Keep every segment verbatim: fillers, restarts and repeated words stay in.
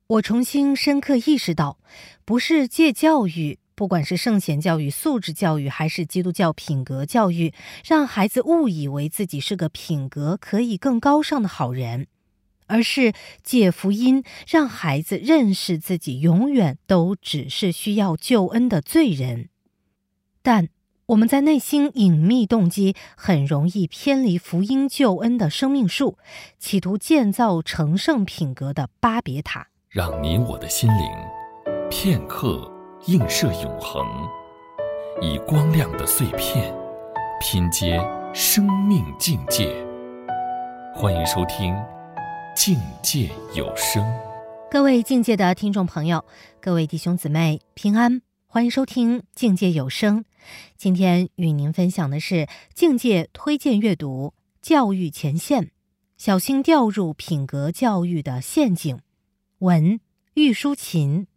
我重新深刻意识到，不是借教育，不管是圣贤教育、素质教育，还是基督教品格教育，让孩子误以为自己是个品格可以更高尚的好人，而是借福音让孩子认识自己永远都只是需要救恩的罪人。但我们在内心隐秘动机很容易偏离福音救恩的生命树，企图建造成圣品格的巴别塔， 让你我的心灵片刻映射永恒，以光亮的碎片拼接生命境界。欢迎收听境界有声。 各位境界的听众朋友，各位弟兄姊妹平安，欢迎收听境界有声。今天与您分享的是境界推荐阅读教育前线，小心掉入品格教育的陷阱。文玉书琴。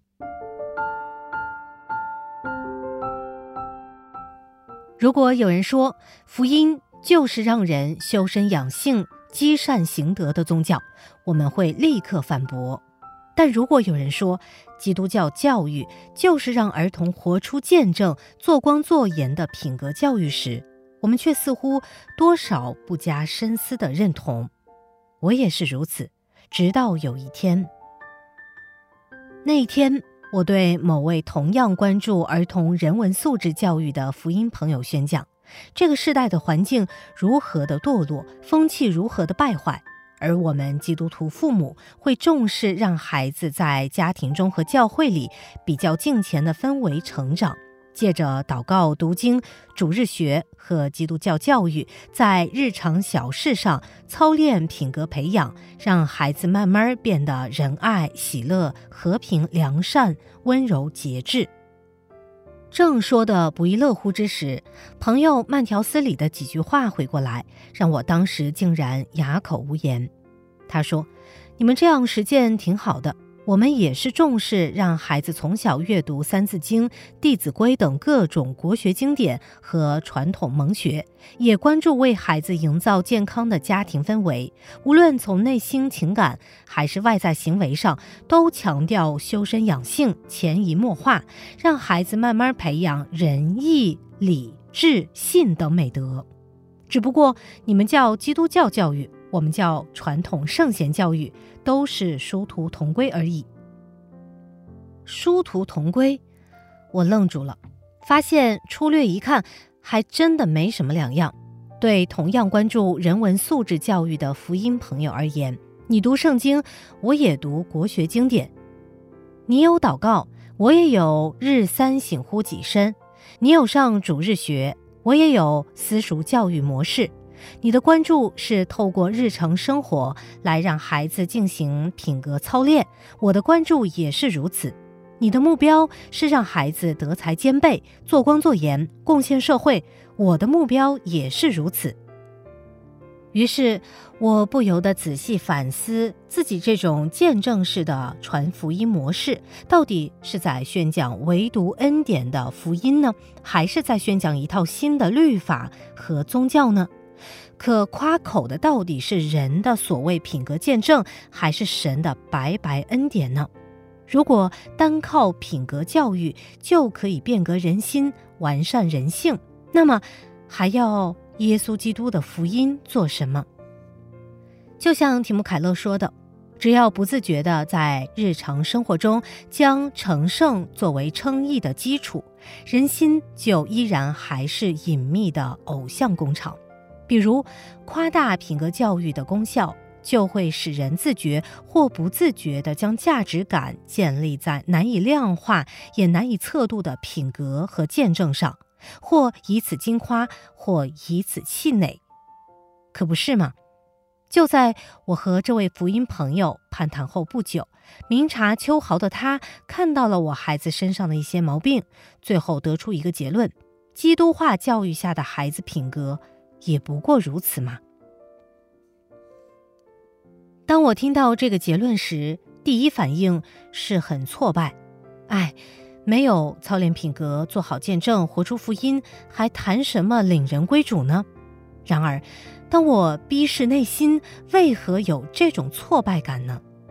如果有人说福音就是让人修身养性、积善行德的宗教，我们会立刻反驳。但如果有人说基督教教育就是让儿童活出见证、做光做盐的品格教育时，我们却似乎多少不加深思地认同。我也是如此，直到有一天。那一天，我对某位同样关注儿童人文素质教育的福音朋友宣讲，这个世代的环境如何的堕落，风气如何的败坏，而我们基督徒父母会重视让孩子在家庭中和教会里比较敬虔的氛围成长，借着祷告、读经、主日学和基督教教育，在日常小事上操练品格培养，让孩子慢慢变得仁爱、喜乐、和平、良善、温柔、节制。正说的不亦乐乎之时，朋友慢条斯理的几句话回过来，让我当时竟然哑口无言。他说：你们这样实践挺好的，我们也是重视让孩子从小阅读三字经、弟子规等各种国学经典和传统蒙学，也关注为孩子营造健康的家庭氛围，无论从内心情感还是外在行为上，都强调修身养性、潜移默化，让孩子慢慢培养仁义、礼、智、信等美德。只不过你们叫基督教教育，我们叫传统圣贤教育，都是殊途同归而已。殊途同归，我愣住了，发现粗略一看，还真的没什么两样。对同样关注人文素质教育的福音朋友而言，你读圣经，我也读国学经典；你有祷告，我也有日三省乎己身；你有上主日学，我也有私塾教育模式。你的关注是透过日常生活来让孩子进行品格操练，我的关注也是如此。你的目标是让孩子德才兼备，做光做盐，贡献社会，我的目标也是如此。于是我不由得仔细反思自己这种见证式的传福音模式，到底是在宣讲唯独恩典的福音呢，还是在宣讲一套新的律法和宗教呢？可夸口的到底是人的所谓品格见证，还是神的白白恩典呢？如果单靠品格教育就可以变革人心、完善人性，那么还要耶稣基督的福音做什么？就像提姆凯勒说的，只要不自觉地在日常生活中将成圣作为称义的基础，人心就依然还是隐秘的偶像工厂。比如夸大品格教育的功效，就会使人自觉或不自觉地将价值感建立在难以量化也难以测度的品格和见证上，或以此矜夸，或以此气馁。可不是吗？就在我和这位福音朋友攀谈后不久，明察秋毫的他看到了我孩子身上的一些毛病，最后得出一个结论：基督化教育下的孩子品格也不过如此嘛。当我听到这个结论时，第一反应是很挫败。哎，没有操练品格，做好见证，活出福音，还谈什么领人归主呢？然而当我逼视内心，为何有这种挫败感呢？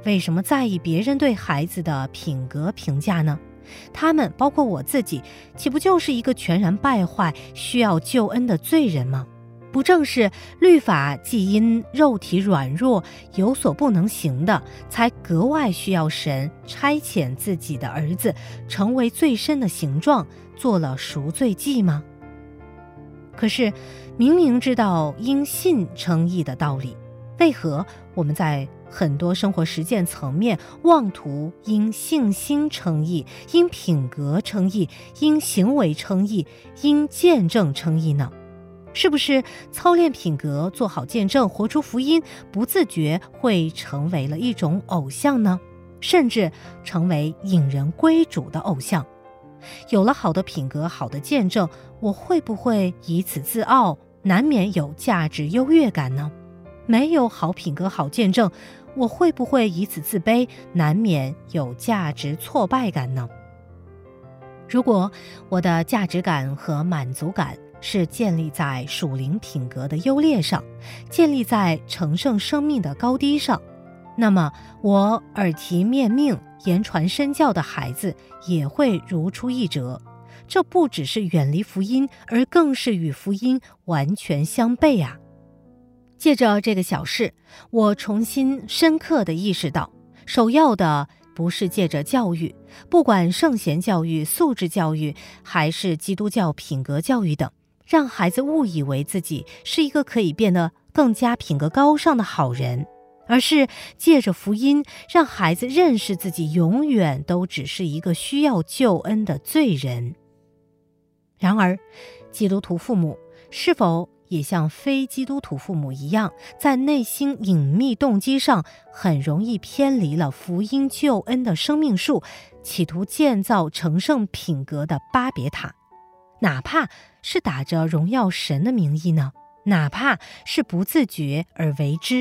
为什么在意别人对孩子的品格评价呢？他们，包括我自己，岂不就是一个全然败坏、需要救恩的罪人吗？不正是律法既因肉体软弱有所不能行的，才格外需要神差遣自己的儿子成为最深的形状，做了赎罪祭吗？可是明明知道因信称义的道理，为何我们在很多生活实践层面妄图因信心称义、因品格称义、因行为称义、因见证称义呢？是不是操练品格、做好见证、活出福音，不自觉会成为了一种偶像呢？甚至成为引人归主的偶像。有了好的品格、好的见证，我会不会以此自傲，难免有价值优越感呢？没有好品格、好见证，我会不会以此自卑，难免有价值挫败感呢？如果我的价值感和满足感是建立在属灵品格的优劣上，建立在成圣生命的高低上，那么我耳提面命、言传身教的孩子也会如出一辙。这不只是远离福音，而更是与福音完全相悖啊！借着这个小事，我重新深刻地意识到，首要的不是借着教育，不管圣贤教育、素质教育，还是基督教品格教育等，让孩子误以为自己是一个可以变得更加品格高尚的好人，而是借着福音，让孩子认识自己永远都只是一个需要救恩的罪人。然而，基督徒父母是否也像非基督徒父母一样，在内心隐秘动机上很容易偏离了福音救恩的生命树，企图建造成圣品格的巴别塔，哪怕是打着荣耀神的名义呢？哪怕是不自觉而为之。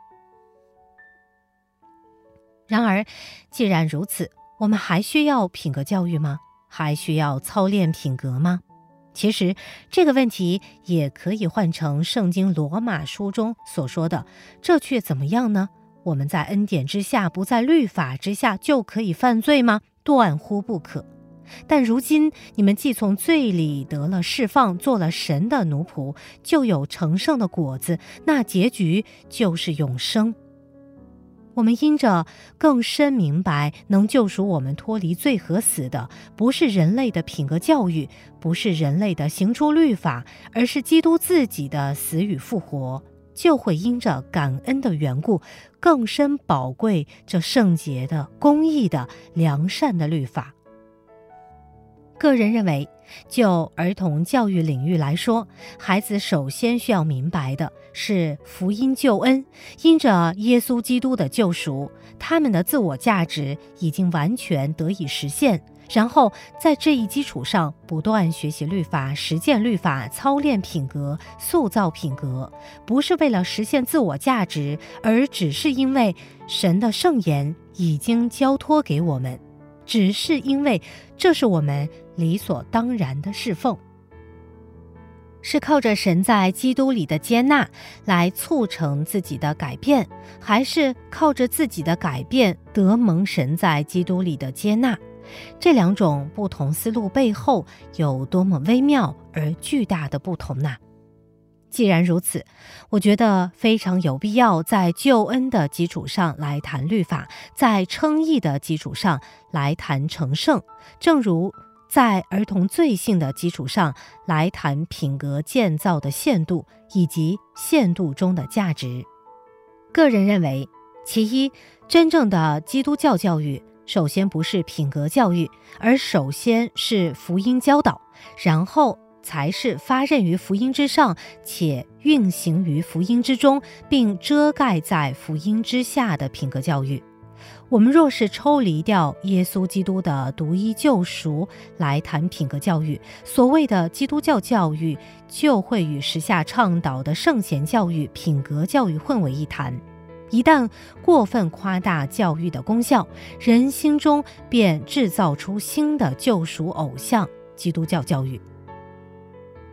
然而，既然如此，我们还需要品格教育吗？还需要操练品格吗？其实这个问题也可以换成圣经罗马书中所说的，这却怎么样呢？我们在恩典之下，不在律法之下，就可以犯罪吗？断乎不可。但如今你们既从罪里得了释放，做了神的奴仆，就有成圣的果子，那结局就是永生。我们因着更深明白，能救赎我们脱离罪和死的，不是人类的品格教育，不是人类的行出律法，而是基督自己的死与复活，就会因着感恩的缘故，更深宝贵这圣洁的、公义的、良善的律法。个人认为，就儿童教育领域来说，孩子首先需要明白的是福音救恩，因着耶稣基督的救赎，他们的自我价值已经完全得以实现，然后在这一基础上不断学习律法、实践律法、操练品格、塑造品格，不是为了实现自我价值，而只是因为神的圣言已经交托给我们，只是因为这是我们理所当然的侍奉。是靠着神在基督里的接纳来促成自己的改变，还是靠着自己的改变得蒙神在基督里的接纳？这两种不同思路背后有多么微妙而巨大的不同呢？既然如此，我觉得非常有必要在救恩的基础上来谈律法，在称义的基础上来谈成圣，正如在儿童罪性的基础上来谈品格建造的限度以及限度中的价值。个人认为，其一，真正的基督教教育首先不是品格教育，而首先是福音教导，然后才是发轫于福音之上，且运行于福音之中，并遮盖在福音之下的品格教育。我们若是抽离掉耶稣基督的独一救赎来谈品格教育，所谓的基督教教育就会与时下倡导的圣贤教育、品格教育混为一谈。一旦过分夸大教育的功效，人心中便制造出新的救赎偶像——基督教教育。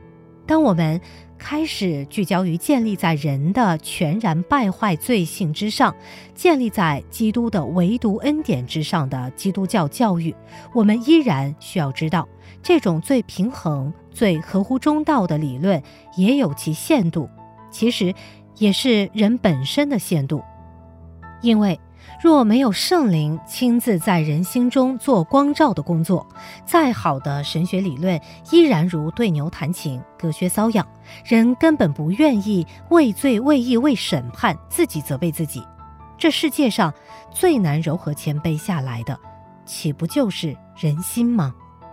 当我们开始聚焦于建立在人的全然败坏罪性之上，建立在基督的唯独恩典之上的基督教教育，我们依然需要知道，这种最平衡、最合乎中道的理论也有其限度，其实也是人本身的限度。因为若没有圣灵亲自在人心中做光照的工作，再好的神学理论依然如对牛弹琴、隔靴搔痒，人根本不愿意为罪、为义、为审判自己责备自己。这世界上最难柔和谦卑下来的，岂不就是人心吗？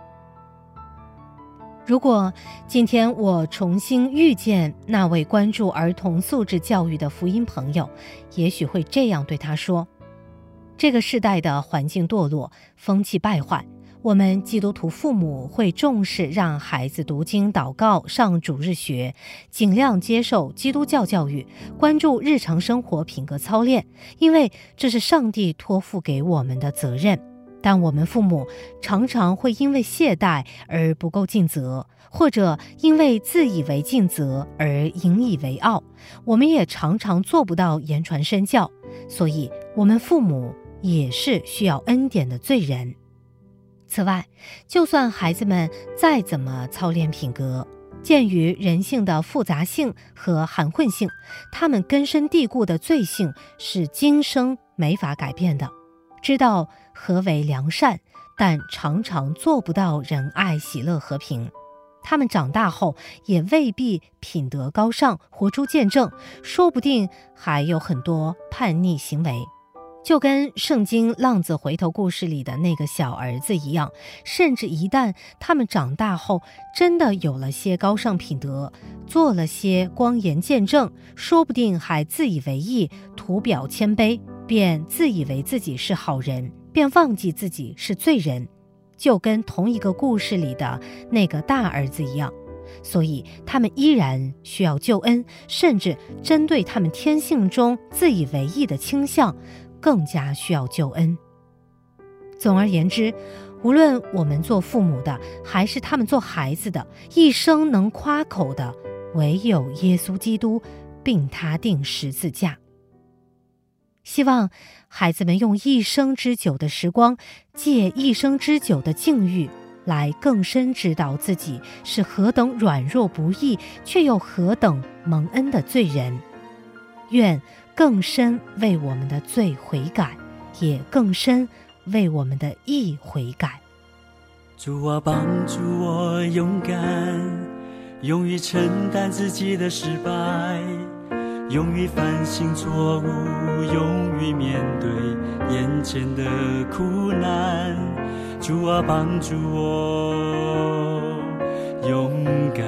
如果今天我重新遇见那位关注儿童素质教育的福音朋友，也许会这样对他说：这个世代的环境堕落，风气败坏，我们基督徒父母会重视让孩子读经祷告、上主日学，尽量接受基督教教育，关注日常生活品格操练，因为这是上帝托付给我们的责任。但我们父母常常会因为懈怠而不够尽责，或者因为自以为尽责而引以为傲，我们也常常做不到言传身教，所以我们父母也是需要恩典的罪人。此外，就算孩子们再怎么操练品格，鉴于人性的复杂性和含混性，他们根深蒂固的罪性是今生没法改变的。知道何为良善，但常常做不到仁爱、喜乐、和平。他们长大后也未必品德高尚，活出见证，说不定还有很多叛逆行为。就跟圣经浪子回头故事里的那个小儿子一样，甚至一旦他们长大后真的有了些高尚品德，做了些光言见证，说不定还自以为意，图表谦卑，便自以为自己是好人，便忘记自己是罪人，就跟同一个故事里的那个大儿子一样。所以他们依然需要救恩，甚至针对他们天性中自以为意的倾向，更加需要救恩。总而言之，无论我们做父母的，还是他们做孩子的，一生能夸口的，唯有耶稣基督，并他定十字架。希望孩子们用一生之久的时光，借一生之久的境遇，来更深知道自己是何等软弱不义，却又何等蒙恩的罪人。愿更深为我们的罪悔改，也更深为我们的义悔改。 主啊，帮助我勇敢，勇于承担自己的失败，勇于反省错误，勇于面对眼前的苦难。主啊，帮助我勇敢，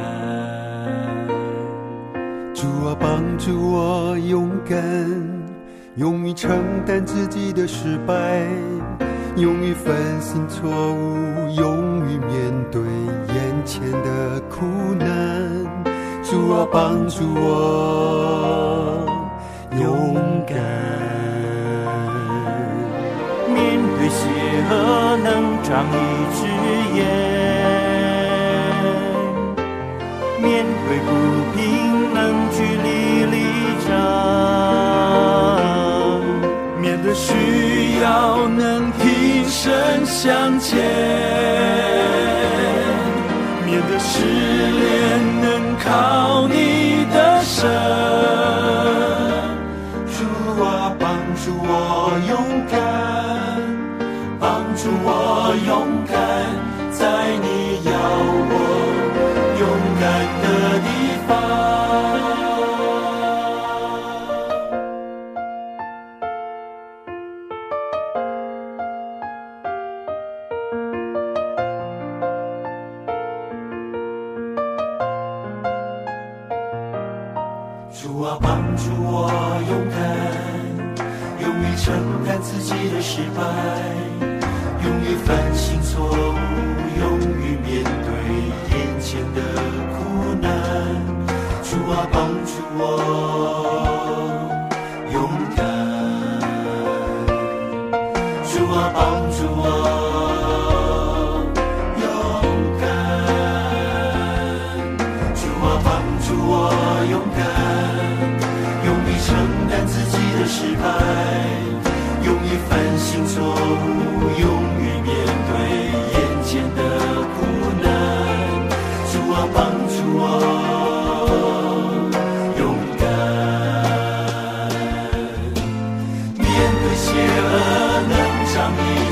主啊，帮助我勇敢，勇于承担自己的失败，勇于反省错误，勇于面对眼前的苦难。主啊，帮助我勇敢， 面对邪恶能仗义直言，面对不平能据理力争，面对需要能挺身向前，面对失恋能靠你的神。 主啊，帮助我勇敢，帮助我勇敢，在你要我勇敢的地方。主啊，帮助我勇敢，勇于承担自己的失败，勇于反省错误，勇于面对眼前的苦难。主啊，帮助我勇敢，主啊，帮助我勇敢，主啊， 相依。